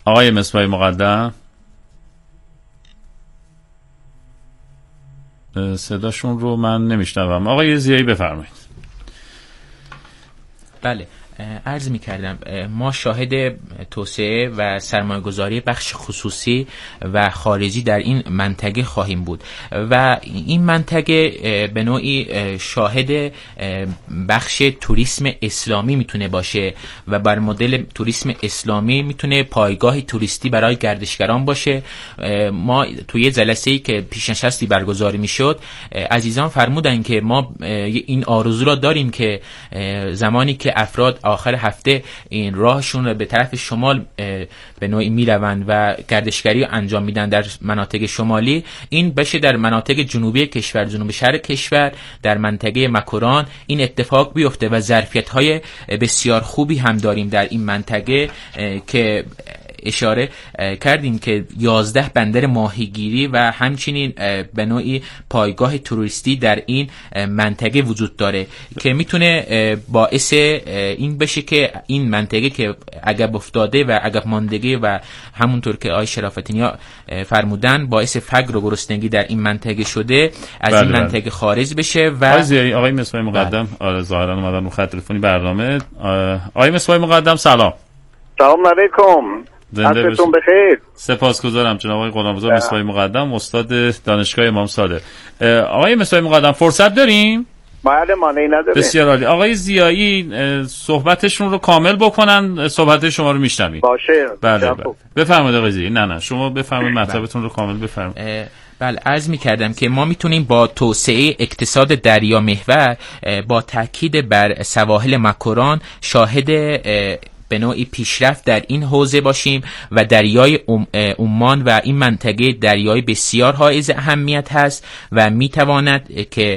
آقای مصباح مقدم صداشون رو من نمیشنوم. آقای ضیایی بفرمایید. بله، عرض می کردم ما شاهد توسعه و سرمایه‌گذاری بخش خصوصی و خارجی در این منطقه خواهیم بود و این منطقه به نوعی شاهد بخش توریسم اسلامی میتونه باشه و بر مدل توریسم اسلامی میتونه پایگاه توریستی برای گردشگران باشه. ما توی جلسه‌ای که پیشنشستی برگزار میشد عزیزان فرمودن که ما این آرزو را داریم که زمانی که افراد آخر هفته این راهشون رو به طرف شمال به نوعی میروند و گردشگری انجام میدن در مناطق شمالی، این بشه در مناطق جنوبی کشور، جنوب شرق کشور، در منطقه مکران این اتفاق بیفته و ظرفیت‌های بسیار خوبی هم داریم در این منطقه که اشاره کردیم که 11 بندر ماهیگیری و همچنین به نوعی پایگاه توریستی در این منطقه وجود داره که میتونه باعث این بشه که این منطقه که عقب افتاده و عقب ماندگی و همونطور که آقای شرافتی‌نیا فرمودن باعث فقر و گرسنگی در این منطقه شده از این منطقه خارج بشه. و آقای مصباح مقدم ظاهرا اومدن رو خط تلفنی برنامه. آقای مصباح مقدم سلام. سلام علیکم. عصرتون بخیر. سپاسگزارم جناب آقای غلامرضا مصباح مقدم، استاد دانشگاه امام صادق. آقای مصباح مقدم فرصت داریم؟ بله، مانعی نداره. بسیار عالی. آقای ضیایی صحبتشون رو کامل بکنن، صحبت شما رو میشنویم. باشه. بله. بفرمایید آقای ضیایی. نه شما بفرمایید مطلبتون رو کامل بفرمایید. بله، عرض می‌کردم که ما میتونیم با توسعه اقتصاد دریا محور با تاکید بر سواحل مکران شاهد به نوعی پیشرفت در این حوزه باشیم و دریای عمان و این منطقه دریای بسیار حائز اهمیت هست و میتواند که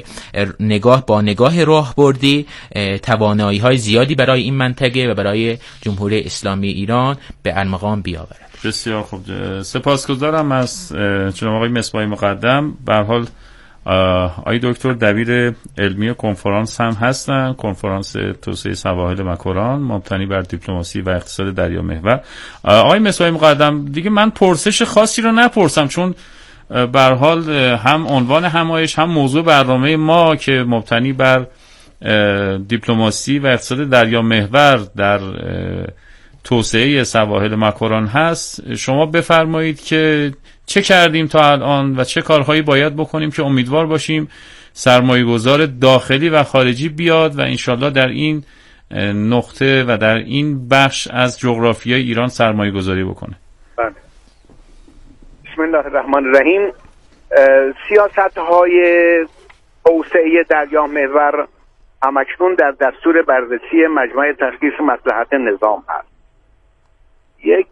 نگاه راهبردی توانایی‌های زیادی برای این منطقه و برای جمهوری اسلامی ایران به ارمغان بیاورد. بسیار خوب، سپاسگزارم از جناب آقای مصباح مقدم. به هر حال آقای دکتر دبیر علمی کنفرانس هم هستن، کنفرانس توسعه سواحل مکران مبتنی بر دیپلماسی و اقتصاد دریا محور. آقای مصباح مقدم دیگه من پرسش خاصی رو نپرسم، چون به هر حال هم عنوان همایش هم موضوع برنامه ما که مبتنی بر دیپلماسی و اقتصاد دریا محور در توسعه سواحل مکران هست. شما بفرمایید که چه کردیم تا الان و چه کارهایی باید بکنیم که امیدوار باشیم سرمایه‌گذار داخلی و خارجی بیاد و انشالله در این نقطه و در این بخش از جغرافیای ایران سرمایه‌گذاری بکنه. بله. بسم الله الرحمن الرحیم. سیاست‌های توسعه دریا محور همکنون در دستور بررسی مجمع تشخیص مصلحت نظام هست. یک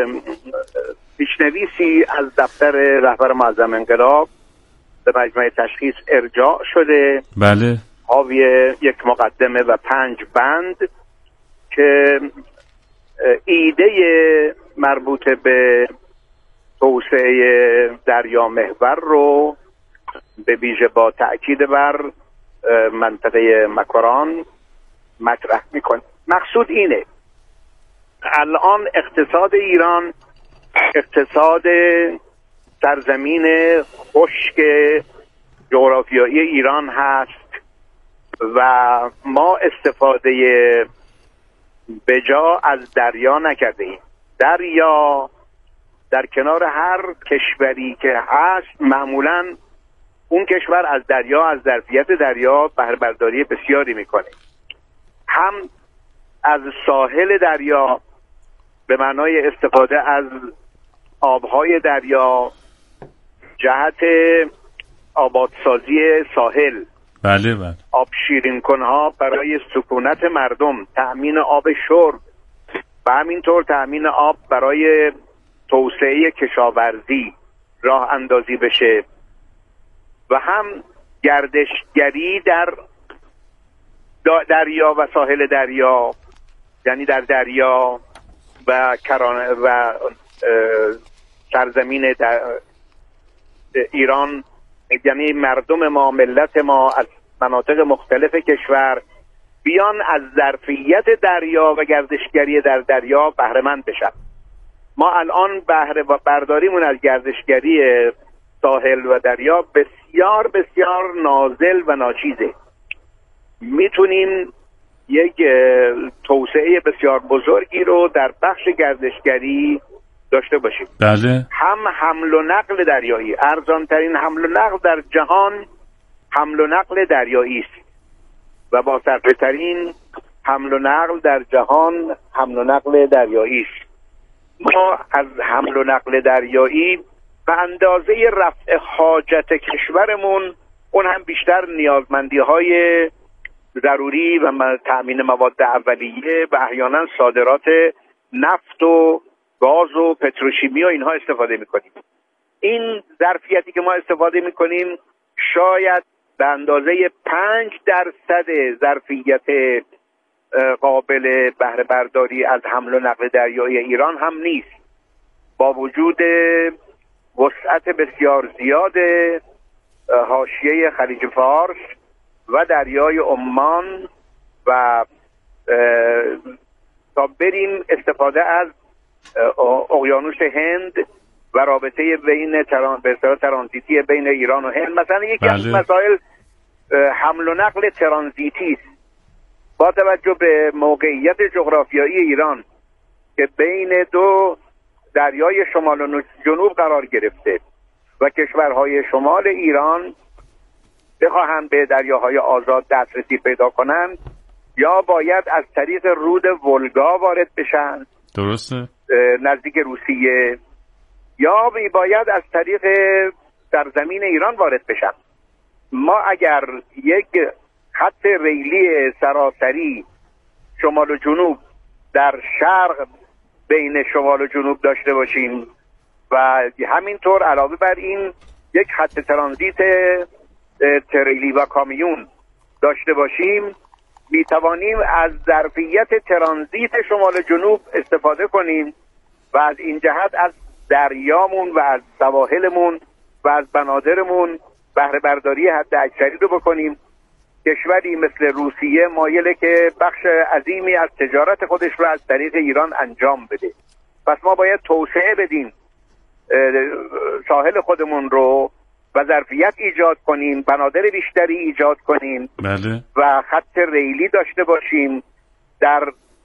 پیشنویسی از دفتر رهبر معظم انقلاب به مجمع تشخیص ارجاع شده. بله. حاوی یک مقدمه و 5 بند که ایده مربوط به توسعه دریا محور رو به ویژه با تأکید بر منطقه مکران مطرح میکنه. مقصود اینه الان اقتصاد ایران اقتصاد سرزمین خشک جغرافیایی ایران هست و ما استفاده بجا از دریا نکرده ایم. دریا در کنار هر کشوری که هست معمولاً اون کشور از دریا، از ظرفیت دریا بهره برداری بسیاری میکنه، هم از ساحل دریا به معنای استفاده از آبهای دریا جهت آبادسازی ساحل، بله بله، آب شیرین کنها برای سکونت مردم، تأمین آب شرب و همینطور تأمین آب برای توسعه کشاورزی راه اندازی بشه و هم گردشگری در دریا و ساحل دریا، یعنی در دریا و سرزمین ایران، یعنی مردم ما، ملت ما از مناطق مختلف کشور بیان از ظرفیت دریا و گردشگری در دریا بهره مند بشن. ما الان بهره برداریمون از گردشگری ساحل و دریا بسیار بسیار نازل و ناچیزه. میتونیم یک توسعه بسیار بزرگی رو در بخش گردشگری داشته باشیم. بله. هم حمل و نقل دریایی، ارزانترین حمل و نقل در جهان حمل و نقل دریایی است و با صرفه‌ترین حمل و نقل در جهان حمل و نقل دریایی است. ما از حمل و نقل دریایی به اندازه رفع حاجت کشورمون، اون هم بیشتر نیازمندی‌های ضروری و تأمین مواد اولیه و احیانا صادرات نفت و گاز و پتروشیمی و اینها استفاده میکنیم. این ظرفیتی که ما استفاده میکنیم شاید به اندازه 5% ظرفیت قابل بهره برداری از حمل و نقل دریایی ایران هم نیست، با وجود وسعت بسیار زیاد حاشیه خلیج فارس و دریای عمان و تا بریم استفاده از اقیانوس هند و رابطه بین ترانزیتی بین ایران و هند. مثلا یکی از مسائل حمل و نقل ترانزیتی است. با توجه به موقعیت جغرافیایی ایران که بین دو دریای شمال و جنوب قرار گرفته و کشورهای شمال ایران بخواهند به دریاهای آزاد دسترسی پیدا کنند، یا باید از طریق رود ولگا وارد بشن، درسته، نزدیک روسیه، یا باید از طریق سرزمین ایران وارد بشن. ما اگر یک خط ریلی سراسری شمال و جنوب در شرق بین شمال و جنوب داشته باشیم و همینطور علاوه بر این یک خط ترانزیت تریلی و کامیون داشته باشیم، می توانیم از ظرفیت ترانزیت شمال و جنوب استفاده کنیم و از این جهت از دریامون و از سواحلمون و از بنادرمون بهره برداری حد اکثری رو بکنیم. کشوری مثل روسیه مایله که بخش عظیمی از تجارت خودش رو از طریق ایران انجام بده. پس ما باید توسعه بدیم ساحل خودمون رو و ظرفیت ایجاد کنیم، بنادر بیشتری ایجاد کنیم. بله. و خط ریلی داشته باشیم. در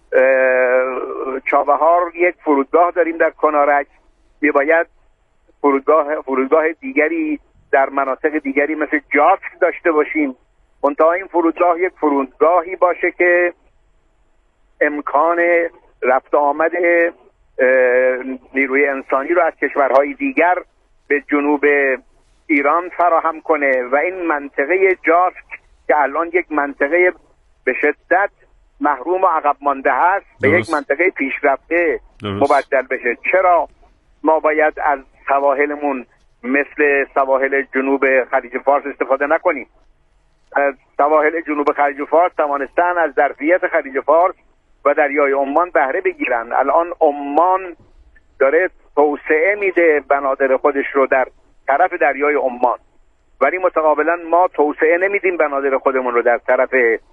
چابهار یک فرودگاه داریم در کنارک، میباید فرودگاه دیگری در مناطق دیگری مثل جاسک داشته باشیم. منتها این فرودگاه یک فرودگاهی باشه که امکان رفت آمد نیروی انسانی رو از کشورهای دیگر به جنوب ایران فراهم کنه و این منطقه جاسک که الان یک منطقه به شدت محروم و عقب مانده هست به یک منطقه پیشرفته مبدل بشه. چرا ما باید از سواحلمون مثل سواحل جنوب خلیج فارس استفاده نکنیم؟ سواحل جنوب خلیج فارس توانستن از ظرفیت خلیج فارس و دریای عمان بهره بگیرن. الان عمان داره توسعه میده بنادر خودش رو در طرف دریای عمان، ولی متقابلا ما توسعه نمیدیم بنادر خودمون رو در طرف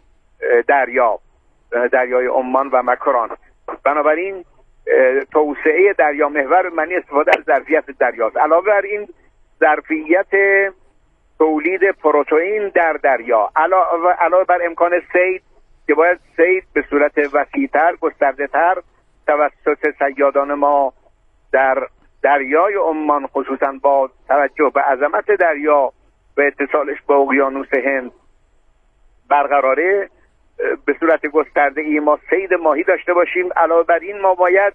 دریای عمان و مکران. بنابراین توسعه دریا محور معنی استفاده از ظرفیت دریاست. علاوه بر این ظرفیت تولید پروتئین در دریا، علاوه بر امکان صید که باید صید به صورت وسیع‌تر، گسترده‌تر توسط صیادان ما در دریای عمان خصوصا با توجه به عظمت دریا و اتصالش با اقیانوس هند برقراره، به صورت گسترده‌ای ما صید ماهی داشته باشیم. علاوه بر این ما باید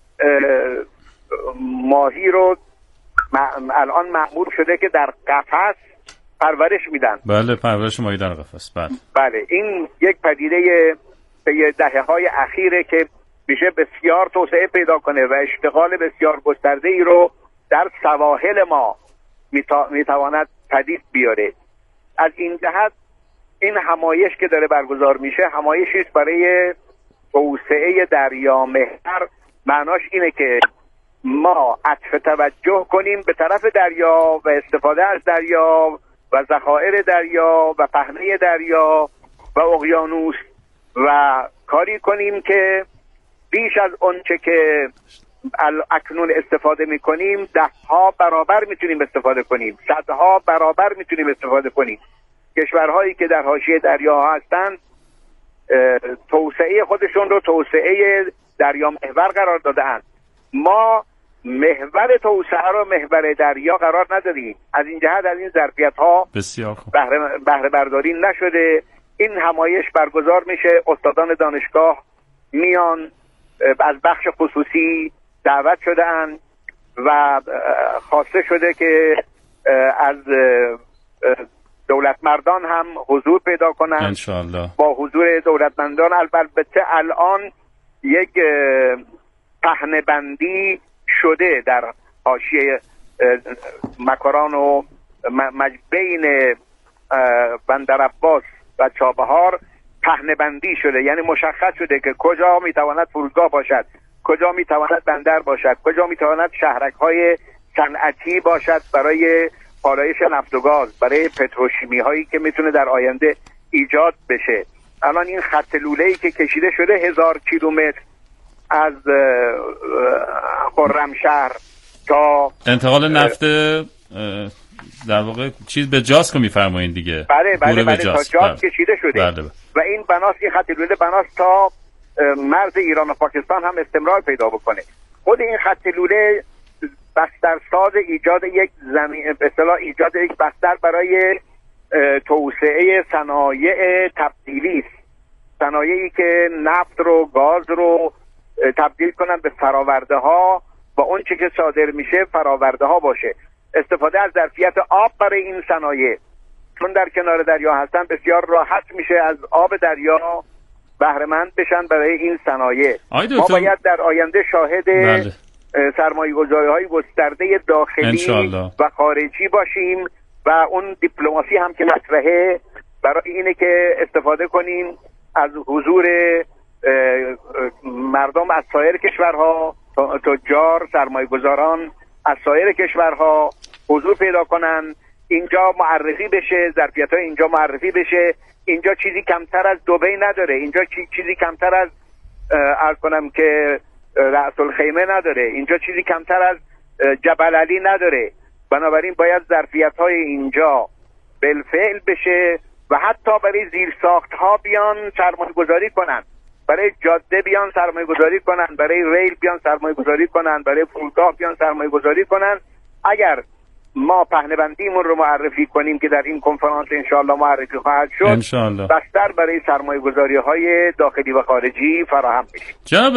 ماهی رو الان معمول شده که در قفس پرورش میدن. بله، پرورش ماهی در قفس. بله، این یک پدیده دهه‌های اخیره که میشه بسیار توسعه پیدا کنه و اشتغال بسیار گسترده‌ای رو در سواحل ما میتواند پدید بیاره. از این جهت این همایش که داره برگزار میشه همایشی است برای توسعه دریا محور. معناش اینه که ما عطف توجه کنیم به طرف دریا و استفاده از دریا و ذخایر دریا و پهنه دریا و اقیانوس و کاری کنیم که بیش از اونچه که اکنون استفاده میکنیم 10 برابر میتونیم استفاده کنیم، 100 برابر میتونیم استفاده کنیم. کشورهایی که در حاشیه دریاها هستند توسعه خودشون رو توسعه دریا محور قرار داده‌اند. ما محور توسعه رو محور دریا قرار ندادیم. از این جهت از این ظرفیت‌ها بسیار خوب بهره برداری نشده. این همایش برگزار میشه، استادان دانشگاه میان، از بخش خصوصی دعوت شده‌اند و خواسته شده که از دولتمردان هم حضور پیدا کنند انشاءالله. با حضور دولتمندان. البته الان یک پهنه‌بندی شده در حاشیه مکران و بین بندر عباس و چابهار پهنه‌بندی شده، یعنی مشخص شده که کجا میتواند فرودگاه باشد، کجا میتواند بندر باشد، کجا میتواند شهرک‌های صنعتی باشد برای پالایش نفت و گاز، برای پتروشیمی هایی که میتونه در آینده ایجاد بشه. الان این خط لوله‌ای که کشیده شده 1000 کیلومتر از خرمشهر تا انتقال نفت در واقع چیز به جاسکو میفرمایید دیگه. بله تا جاس کشیده شده. بله. و این بناست، این خط لوله بناست تا مرز ایران و پاکستان هم استمرار پیدا بکنه. خود این خط لوله بسترساز ایجاد یک زمین، به اصطلاح ایجاد یک بستر برای توسعه صنایع تبدیلی است. صنایعی که نفت رو، گاز رو تبدیل کنن به فراورده ها و اون چی که صادر میشه فراورده ها باشه. استفاده از ظرفیت آب برای این صنایع، چون در کنار دریا هستن، بسیار راحت میشه از آب دریا بهره مند بشن برای این صنایع. ما باید در آینده شاهد سرمایه‌گذاری‌های گسترده داخلی انشالله. و خارجی باشیم و اون دیپلماسی هم که مطرحه برای اینه که استفاده کنیم از حضور مردم از سایر کشورها، تجار، سرمایه‌گذاران از سایر کشورها حضور پیدا کنن، اینجا معرفی بشه، ظرفیت‌های اینجا معرفی بشه. اینجا چیزی کمتر از دبی نداره، اینجا چیزی کمتر از عرض کنم که رأس الخیمه نداره، اینجا چیزی کمتر از جبل علی نداره. بنابراین باید ظرفیت‌های اینجا بالفعل بشه و حتی برای زیرساخت‌ها بیان سرمایه‌گذاری کنن، برای جاده بیان سرمایه‌گذاری کنن، برای ریل بیان سرمایه‌گذاری کنن، برای فرودگاه بیان سرمایه‌گذاری کنن. اگر ما پهنه‌بندیمون رو معرفی کنیم که در این کنفرانس انشاءالله معرفی خواهد شد، انشاءالله بستر برای سرمایه‌گذاری‌های داخلی و خارجی فراهم میشه. جناب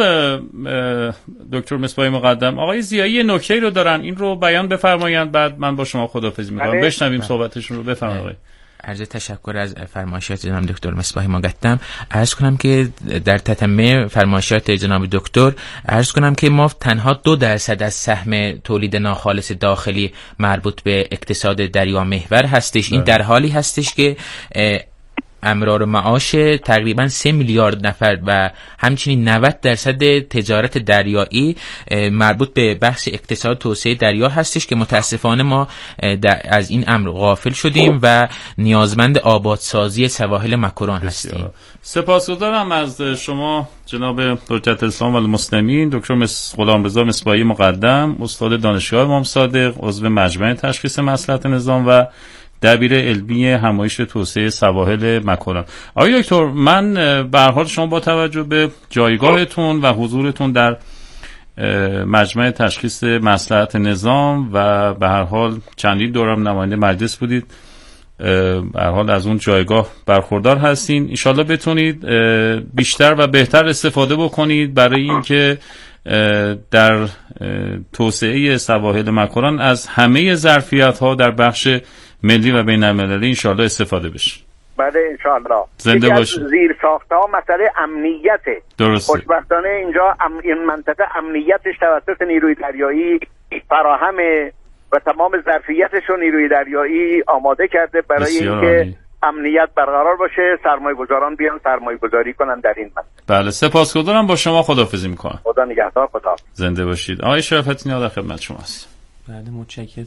دکتر مصباح مقدم، آقای ضیایی نکته‌ای رو دارن، این رو بیان بفرمایند، بعد من با شما خداحافظی می‌کنم. بشنویم صحبتشون رو. بفرمایید. عرض تشکر از فرمایشات جناب دکتر مصباح مقدم. عرض کنم که در تتمه فرمایشات جناب دکتر عرض کنم که ما تنها 2% از سهم تولید ناخالص داخلی مربوط به اقتصاد دریا محور هستش. این در حالی هستش که امرار معاش تقریبا 3 میلیارد نفر و همچنین 90% تجارت دریایی مربوط به بحث اقتصاد توسعه دریا هستش که متاسفانه ما از این امر غافل شدیم و نیازمند آبادسازی سواحل مکران هستیم. سپاسگزارم از شما جناب حجت الاسلام و المسلمین دکتر غلامرضا مصباحی مقدم، استاد دانشگاه امام صادق، عضو مجمع تشخیص مصلحت نظام و دبیر علمی همایش توسعه سواحل مکران. آقای دکتر، من به هر حال شما با توجه به جایگاهتون و حضورتون در مجمع تشخیص مصلحت نظام و به هر حال چندین دورم نماینده مجلس بودید، به هر حال از اون جایگاه برخوردار هستین. انشالله بتونید بیشتر و بهتر استفاده بکنید برای اینکه در توسعه سواحل مکران از همه ظرفیت‌ها در بخش ملی و بین المللی انشاءالله استفاده بشه. بله انشاءالله. زنده باشید. زیر ساخت‌ها مسئله امنیته. درسته. خوشبختانه اینجا این منطقه امنیتش توسط نیروی دریایی فراهمه و تمام ظرفیتش رو نیروی دریایی آماده کرده برای اینکه امنیت برقرار باشه، سرمایه‌گذاران بیان سرمایه‌گذاری کنن در این منطقه. بله سپاسگزارم، با شما خداحافظی می‌کنم. خدا نگهدار. خدا. زنده باشید. آقای شرافتی در خدمت شماست. بله متشکرم.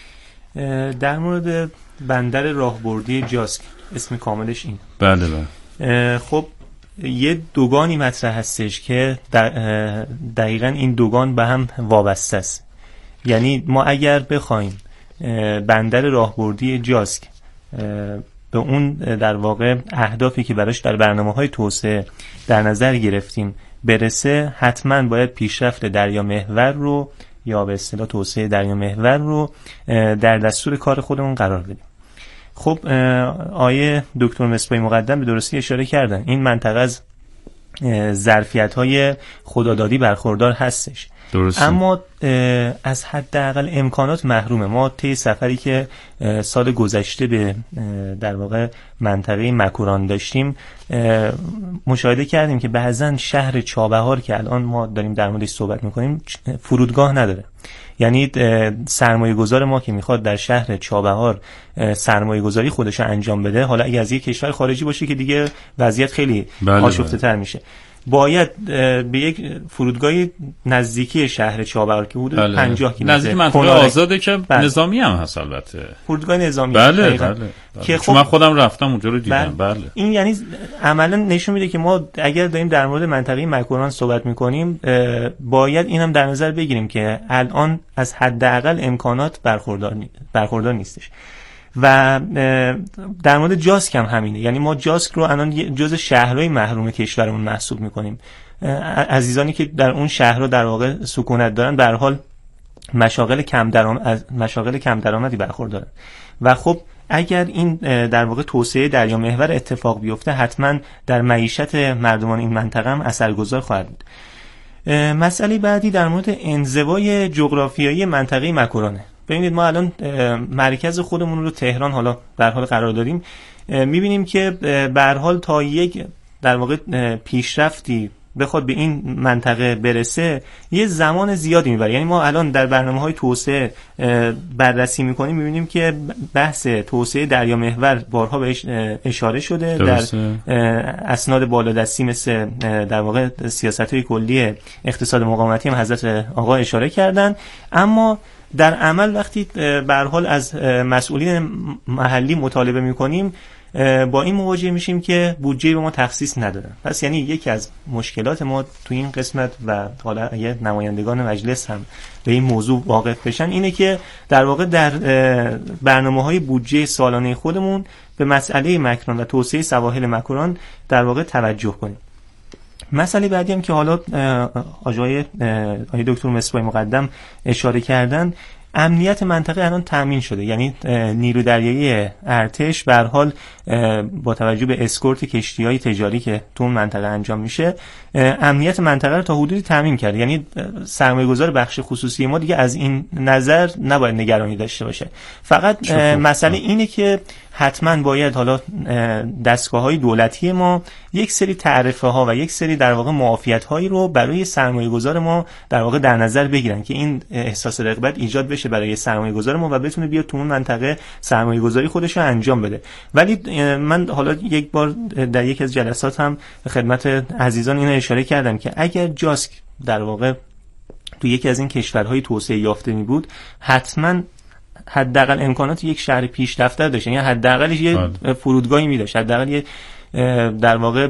در مورد بندر راهبردی جاسک، اسم کاملش این. بله. خب یه دوگانی مطرح هستش که دقیقاً این دوگان به هم وابسته است. یعنی ما اگر بخوایم بندر راهبردی جاسک به اون در واقع اهدافی که براش در برنامه‌های توسعه در نظر گرفتیم برسه، حتما باید پیشرفت دریا محور رو یا به اصطلاح توسعه دریا محور رو در دستور کار خودمون قرار بدیم. خب آیه دکتر مصباحی مقدم به درستی اشاره کردن، این منطقه از ظرفیت‌های خدادادی برخوردار هستش. درسته. اما از حداقل امکانات محرومه. ما طی سفری که سال گذشته به در واقع منطقه مکوران داشتیم مشاهده کردیم که بعضن شهر چابهار که الان ما داریم در موردش صحبت میکنیم فرودگاه نداره. یعنی سرمایه گذار ما که میخواد در شهر چابهار سرمایه گذاری خودش انجام بده، حالا اگه از یک کشور خارجی باشه که دیگه وضعیت خیلی آشفته تر میشه، باید به یک فرودگاهی نزدیکی شهر چابهار که حدود 50 کیلومتر نزدیک منطقه آزاده که نظامی هم هست، البته فرودگاه نظامی. بله. که خب من خودم رفتم اونجا رو دیدم. بله. این یعنی عملا نشون میده که ما اگر داریم در مورد منطقه مکوران صحبت میکنیم باید اینم در نظر بگیریم که الان از حداقل امکانات برخوردار نیستش. و در مورد جاسک هم همینه. یعنی ما جاسک رو الان جز شهرهای محروم کشورمون محسوب میکنیم. عزیزانی که در اون شهرها در واقع سکونت دارن به هر حال مشاغل کم درآمدی برخوردارن و خب اگر این در واقع توسعه دریا محور اتفاق بیفته حتما در معیشت مردمان این منطقه هم اثرگذار خواهد بود. مسئله بعدی در مورد انزوای جغرافیایی منطقه مکورانه. ببینید ما الان مرکز خودمون رو تهران حالا در حال قرار دادیم، میبینیم که به هر حال تا یک در واقع پیشرفتی بخواد به این منطقه برسه یه زمان زیادی میبره. یعنی ما الان در برنامه‌های توسعه بررسی میکنیم، میبینیم که بحث توسعه دریا محور بارها بهش اشاره شده درسته. در اسناد بالادستی مثل در واقع سیاست‌های کلی اقتصاد مقاومتی هم حضرت آقا اشاره کردن، اما در عمل وقتی به هر حال از مسئولین محلی مطالبه میکنیم با این مواجه میشیم که بودجه به ما تخصیص ندادن. پس یعنی یکی از مشکلات ما تو این قسمت و حالا اگه نمایندگان مجلس هم به این موضوع واقف بشن اینه که در واقع در برنامه‌های بودجه سالانه خودمون به مسئله مکران و توسعه سواحل مکران در واقع توجه کنیم. مسئله بعدی هم که حالا آقای دکتر مصباحی مقدم اشاره کردن، امنیت منطقه الان تامین شده. یعنی نیرو دریایی ارتش به هر حال با توجه به اسکورت کشتی‌های تجاری که تو اون منطقه انجام میشه امنیت منطقه رو تا حدودی تامین کرده. یعنی سرمایه‌گذار بخش خصوصی ما دیگه از این نظر نباید نگرانی داشته باشه. فقط مسئله اینه که حتما باید حالا دستگاه‌های دولتی ما یک سری تعرفه ها و یک سری در واقع معافیت هایی رو برای سرمایه گذار ما در واقع در نظر بگیرن که این احساس رغبت ایجاد بشه برای سرمایه گذار ما و بتونه بیاد تو اون منطقه سرمایه گذاری خودش رو انجام بده. ولی من حالا یک بار در یک از جلسات هم خدمت عزیزان اینو اشاره کردم که اگر جاسک در واقع تو یکی از این کشورهای توسعه یافته می بود حتما حداقل امکانات یک شهر پیشرفته داشت. یعنی حداقلش یه فرودگاهی می داشت، حداقل یه در واقع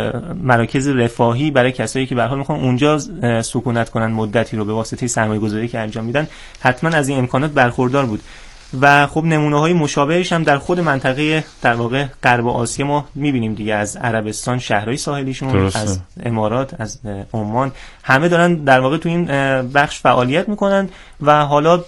مراکز رفاهی برای کسایی که به هر حال میخوان اونجا سکونت کنن مدتی رو به واسطه سرمایه‌گذاری که انجام میدن حتما از این امکانات برخوردار بود. و خب نمونه‌های مشابهش هم در خود منطقه در واقع غرب آسیا ما می‌بینیم دیگه، از عربستان شهرهای ساحلیشون درسته. از امارات، از عمان، همه دارن در واقع تو این بخش فعالیت میکنن و حالا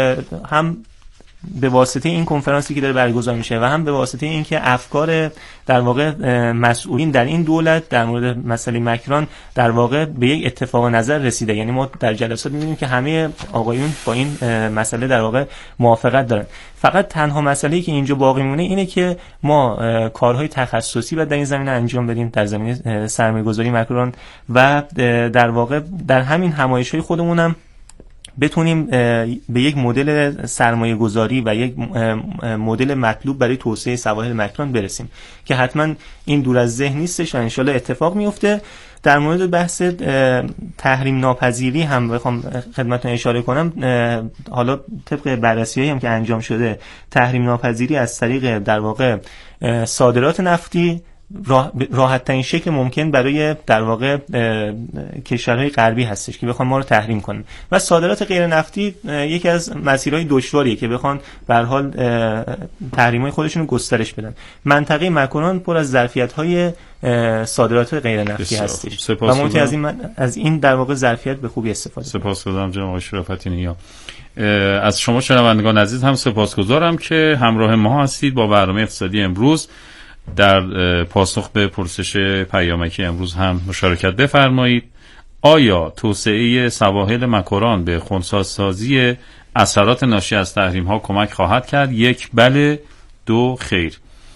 هم به واسطه این کنفرانسی که داره برگزار میشه و هم به واسطه اینکه افکار در واقع مسئولین در این دولت در مورد مسئله مکران در واقع به یک اتفاق نظر رسیده. یعنی ما در جلسات می‌بینیم که همه آقایون با این مسئله در واقع موافقت دارن. فقط تنها مسئله‌ای که اینجا باقی میمونه اینه که ما کارهای تخصصی باید در این زمینه انجام بدیم، در زمینه سرمایه‌گذاری مکران و در واقع در همین همایش‌های خودمون هم بتونیم به یک مدل سرمایه گذاری و یک مدل مطلوب برای توسعه سواحل مکران برسیم که حتما این دور از ذهن نیستش و انشالله اتفاق میفته. در مورد بحث تحریم ناپذیری هم بخوام خدمتتون اشاره کنم، حالا طبق بررسی‌هایی هم که انجام شده تحریم ناپذیری از طریق در واقع صادرات نفتی راحت ترین شکل ممکن برای در واقع کشورهای غربی هستش که بخوان ما رو تحریم کنن و صادرات غیر نفتی یکی از مسیرهای دشواریه که بخوان به هر حال تحریم‌های خودشون رو گسترش بدن. منطقه ماکرون پر از ظرفیت‌های صادرات غیر نفتی هستش و ممکن از این در واقع ظرفیت به خوبی استفاده کنیم. سپاسگزارم جناب آقای شرافتی نیا. از شما شنوندگان عزیز هم سپاسگزارم که همراه ما هستید. با برنامه اقتصادی امروز در پاسخ به پرسش پیامکی امروز هم مشارکت بفرمایید. آیا توسعه سواحل ماکرون به خنثی‌سازی اثرات ناشی از تحریم ها کمک خواهد کرد؟ 1 بله، 2 خیر.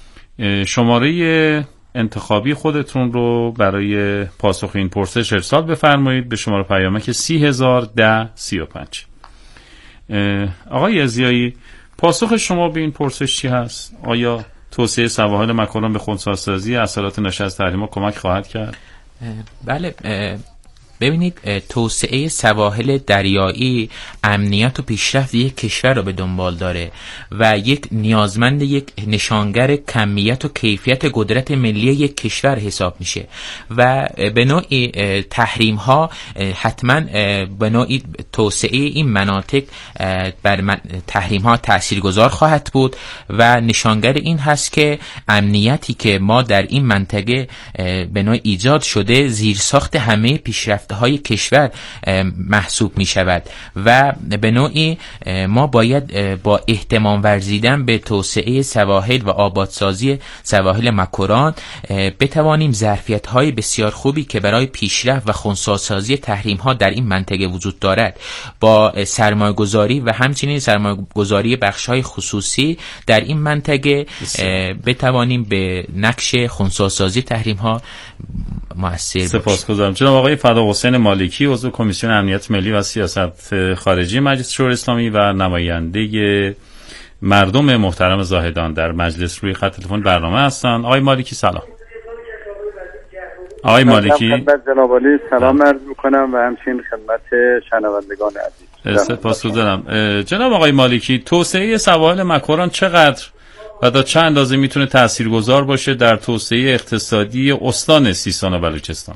شماره انتخابی خودتون رو برای پاسخ این پرسش ارسال بفرمایید به شماره پیامک 301035. آقای ارزیایی، پاسخ شما به این پرسش چی هست؟ آیا توسعه سواحل ماکرون به خنثی‌سازی اثرات ناشی از تحریم ها کمک خواهد کرد؟ بله، ببینید، توسعه سواحل دریایی امنیت و پیشرفت یک کشور رو به دنبال داره و یک نیازمند یک نشانگر کمیت و کیفیت قدرت ملی یک کشور حساب میشه و به نوعی تحریم ها حتما به نوعی توسعه این مناطق بر تحریم ها تاثیرگذار خواهد بود و نشانگر این هست که امنیتی که ما در این منطقه به نوعی ایجاد شده زیرساخت همه پیشرفت های کشور محسوب می شود و به نوعی ما باید با اهتمام ورزیدن به توسعه سواحل و آبادسازی سواحل ماکرون بتوانیم ظرفیت های بسیار خوبی که برای پیشرفت و خنثی‌سازی تحریم ها در این منطقه وجود دارد با سرمایه گذاری و همچنین سرمایه گذاری بخش های خصوصی در این منطقه بتوانیم به نقش خنثی‌سازی تحریم ها مؤثر باشیم. سپاسگزارم. جناب آقای فدا حسین مالکی، عضو کمیسیون امنیت ملی و سیاست خارجی مجلس شورای اسلامی و نماینده مردم محترم زاهدان در مجلس روی خط تلفن برنامه هستند. آقای مالکی سلام. آقای مالکی، خدمت جناب عالی سلام عرض می‌کنم و همچنین خدمت شنوندگان عزیز. سپاسگزارم. جناب آقای مالکی، توسعه سواحل ماکرون چقدر و تا چه اندازه میتونه تاثیرگذار باشه در توسعه اقتصادی استان سیستان و بلوچستان؟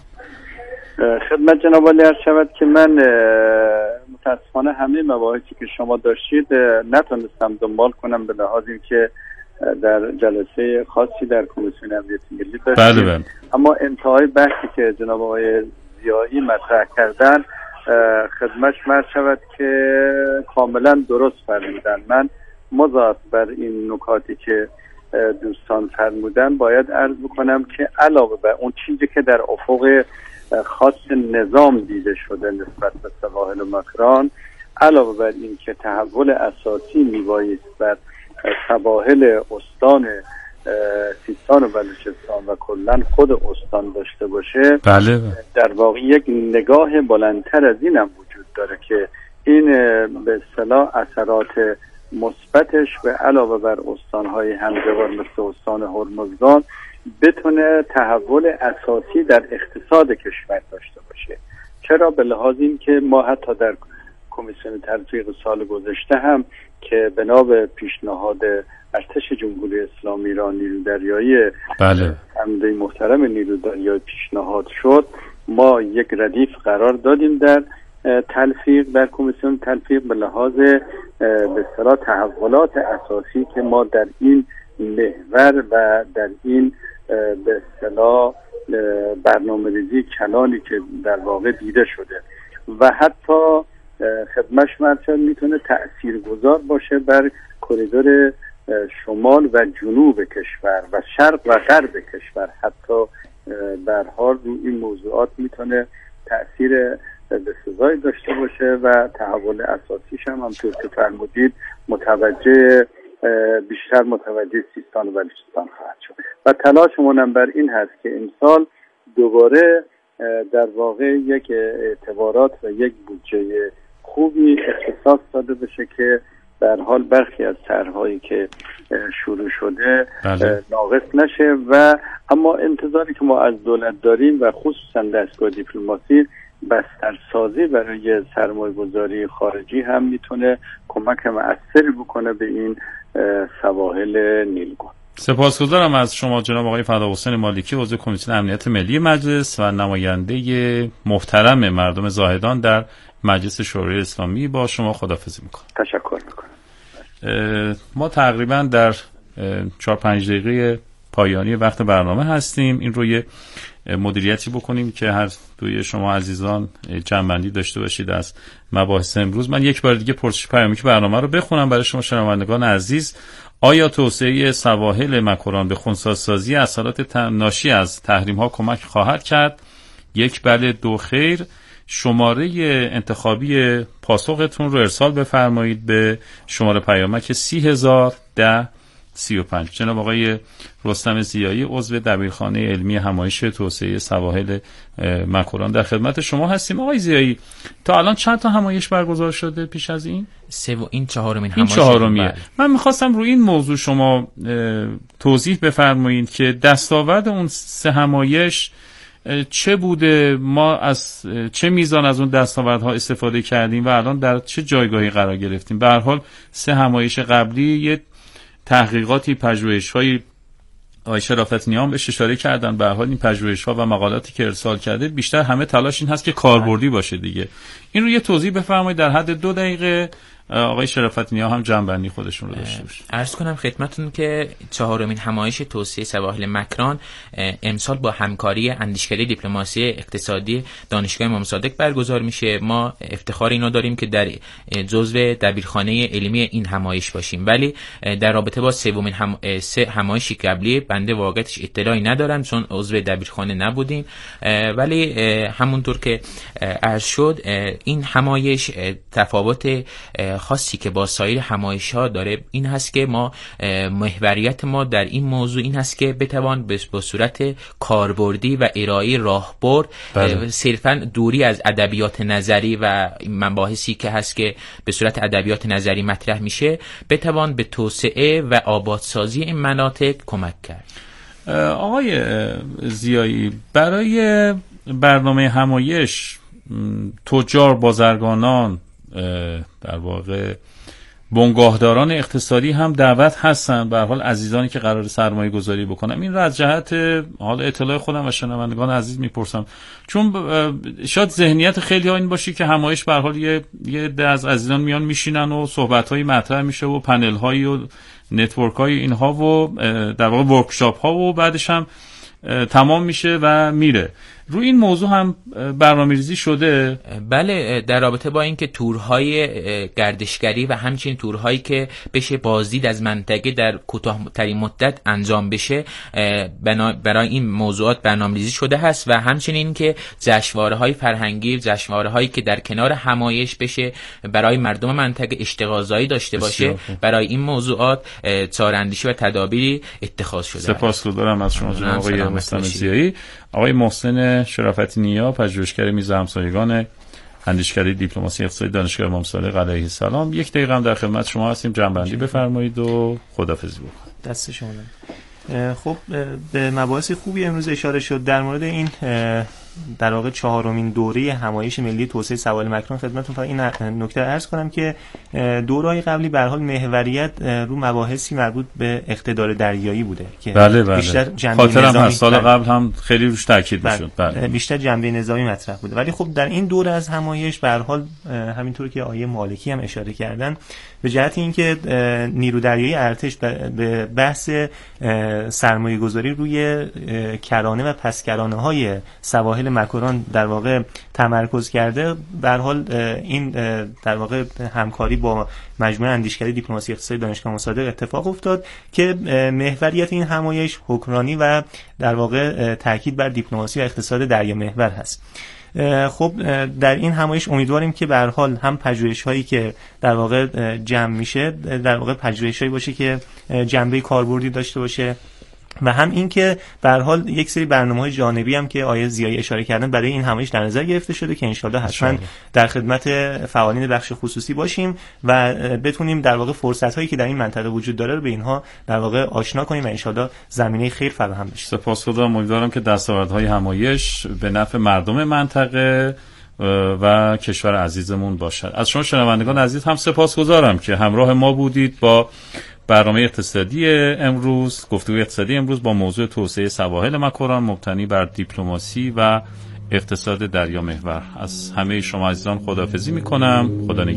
خدمت جناب عالی عرض شود که من متاسفانه همه مباحثی که شما داشتید نتونستم دنبال کنم به لحاظ اینکه در جلسه خاصی در کمیسیون امنیت ملی داشتیم. بله. اما انتهای بحثی که جناب آقای ضیایی مطرح کردن خدمتش عرض شود که کاملا درست فرمودن. من مضاف بر این نکاتی که دوستان فرمودن باید عرض بکنم که علاوه بر اون چیزی که در افق خاص نظام دیده شده نسبت به سواحل ماکرون، علاوه بر این که تحول اساسی میبایست بر سواحل استان سیستان و بلوچستان و کلا خود استان داشته باشه، بله، در واقع یک نگاه بلندتر از این هم وجود داره که این به اصطلاح اثرات مثبتش به علاوه بر استان‌های همجوار مثل استان هرمزگان بتونه تحول اساسی در اقتصاد کشور داشته باشه. چرا؟ به لحاظ این که ما حتی در کمیسیون تلفیق سال گذشته هم که بنا به پیشنهاد ارتش جمهوری اسلامی ایران نیروی دریایی بله عمده محترم نیروی دریایی پیشنهاد شد، ما یک ردیف قرار دادیم در تلفیق در کمیسیون تلفیق به لحاظ به اصطلاح تحولات اساسی که ما در این محور و در این به اصطلاح برنامه‌ریزی کلانی که در واقع دیده شده و حتی خدمتش مرچل میتونه تأثیرگذار باشه بر کریدور شمال و جنوب کشور و شرق و غرب کشور. حتی در حال رو این موضوعات میتونه تأثیر به سزایی داشته باشه و تحول اساسیش هم همطور که فرمودید بیشتر متوجه سیستان و بلوچستان خواهد شد و تلاشمون هم بر این هست که امسال دوباره در واقع یک اعتبارات و یک بودجه خوبی اختصاص داده بشه که در حال برخی از طرح‌هایی که شروع شده ناقص نشه و اما انتظاری که ما از دولت داریم و خصوصا دستگاه دیپلماسی بسترسازی برای سرمایه‌گذاری خارجی هم میتونه کمک مؤثری بکنه به این سواحل نیلگون. سپاسگزارم از شما جناب آقای فداحسین مالکی، عضو کمیته امنیت ملی مجلس و نماینده محترم مردم زاهدان در مجلس شورای اسلامی. با شما خداحافظی میکنم. تشکر میکنم. ما تقریبا در 4-5 دقیقه پایانی وقت برنامه هستیم. این رو یه مدیریتی بکنیم که هر دوی شما عزیزان جمع‌بندی داشته باشید از مباحث امروز. من یک بار دیگه پرسش پیامی که برنامه رو بخونم برای شما شنوندگان عزیز. آیا توسعه سواحل مکران به خنثی‌سازی اثرات ناشی از تحریم‌ها کمک خواهد کرد؟ 1 بله، 2 خیر. شماره انتخابی پاسختون رو ارسال بفرمایید به شماره پیامک 3001035. جناب آقای رستم ضیایی، عضو دبیرخانه علمی همایش توسعه سواحل مکران، در خدمت شما هستیم. آقای ضیایی، تا الان چند تا همایش برگزار شده پیش از این؟ این چهارمین همایش. این چهارمیه. من میخواستم روی این موضوع شما توضیح بفرمایید که دستاورد اون 3 همایش چه بوده، ما از چه میزان از اون دستاوردها استفاده کردیم و الان در چه جایگاهی قرار گرفتیم. به هر حال 3 همایش قبلی یه تحقیقاتی، پژوهش‌هایی آقای شرافتی نیا هم بهش اشاره کردن. به هر حال این پژوهش‌ها و مقالاتی که ارسال کرده بیشتر همه تلاش این هست که کاربردی باشه دیگه. این رو یه توضیح بفرمایید در حد 2 دقیقه. آقای شرافتی نیا هم جنبندی خودشون رو داشته باشه. عرض کنم خدمتتون که 4مین همایش توسعه سواحل مکران امسال با همکاری اندیشکده دیپلماسی اقتصادی دانشگاه امام صادق برگزار میشه. ما افتخار اینو داریم که در جزو دبیرخانه علمی این همایش باشیم، ولی در رابطه با 3 همایشی قبلی بنده واقعیتش اطلاعی ندارم چون عضو دبیرخانه نبودیم، ولی همونطور که عرض شد این همایش تفاوت خاصی که با سایر همایش‌ها داره این هست که ما محوریت ما در این موضوع این هست که بتوان به صورت کاربردی و ارائه راهبرد صرفاً دوری از ادبیات نظری و مباحثی که هست که به صورت ادبیات نظری مطرح میشه بتوان به توسعه و آبادسازی این مناطق کمک کرد. آقای ضیایی، برای برنامه همایش تجار، بازرگانان، در واقع بنگاهداران اقتصادی هم دعوت هستن. به هر حال عزیزانی که قرار سرمایه گذاری بکنم، این را از جهت حال اطلاع خودم و شنوندگان عزیز میپرسم، چون شاید ذهنیت خیلی ها این باشه که همایش به هر حال یه عده از عزیزان میان میشینن و صحبت‌هایی مطرح میشه و پنل‌هایی و نتورک‌های اینها و در واقع ورکشاپ‌ها و بعدش هم تمام میشه و میره. روی این موضوع هم برنامه‌ریزی شده؟ بله، در رابطه با اینکه تورهای گردشگری و همچنین تورهایی که بشه بازدید از منطقه در کوتاه‌ترین مدت انجام بشه برای این موضوعات برنامه‌ریزی شده هست و همچنین که جشنواره‌های فرهنگی، جشنواره‌هایی که در کنار همایش بشه برای مردم منطقه اشتغالزایی داشته باشه، برای این موضوعات چاره‌اندیشی و تدابیری اتخاذ شده. سپاسگزارم از شما جناب آقای رستم ضیایی. آقای محسن شرافتی نیا، پژوهشگر میز همسایگان اندیشکده دیپلماسی اقتصادی دانشگاه امام صادق علیه السلام. 1 دقیقه هم در خدمت شما هستیم، جنبندی بفرمایید و خداحافظی بکنید. دست شما. خب به مباحث خوبی امروز اشاره شد در مورد این در واقع 4مین دوره همایش ملی توسعه سواحل مکران. خدمتتون فقط این نکته عرض کنم که دوره‌های قبلی به هر حال محوریت رو مباحثی مربوط به اقتدار دریایی بوده که بله. بیشتر جنبه نظامی، سال قبل هم خیلی روش تاکید می‌شد. بله. بیشتر جنبه نظامی مطرح بوده، ولی خب در این دوره از همایش به هر حال همینطور که آیه مالکی هم اشاره کردن به جهت اینکه نیرو دریایی ارتش به بحث سرمایه‌گذاری روی کرانه و پسکرانه‌های سواحل مکران در واقع تمرکز کرده. به هر حال این در واقع همکاری با مجموعه اندیشکده دیپلماسی اقتصادی دانشگاه امام صادق اتفاق افتاد که محوریت این همایش حکمرانی و در واقع تاکید بر دیپلماسی و اقتصاد دریامحور هست. خب در این همایش امیدواریم که به هر حال هم پژوهش‌هایی که در واقع جمع میشه در واقع پژوهش‌هایی باشه که جنبه کاربردی داشته باشه و هم این که به هر حال یک سری برنامه‌های جانبی هم که آیه ضیایی اشاره کردن برای این همایش در نظر گرفته شده که انشالله حتما در خدمت فعالین بخش خصوصی باشیم و بتونیم در واقع فرصت‌هایی که در این منطقه وجود داره رو به اینها در واقع آشنا کنیم و انشالله زمینه خیر فراهم بشه. سپاسگزارم. امیدوارم که دستاوردهای همایش به نفع مردم منطقه و کشور عزیزمون باشد. از شما شنوندگان عزیز هم سپاسگزارم که همراه ما بودید با برنامه اقتصادی امروز، گفتگوی اقتصادی امروز با موضوع توسعه سواحل مکران مبتنی بر دیپلماسی و اقتصاد دریامحور. از همه شما عزیزان خداحافظی میکنم. خدا نگهدار.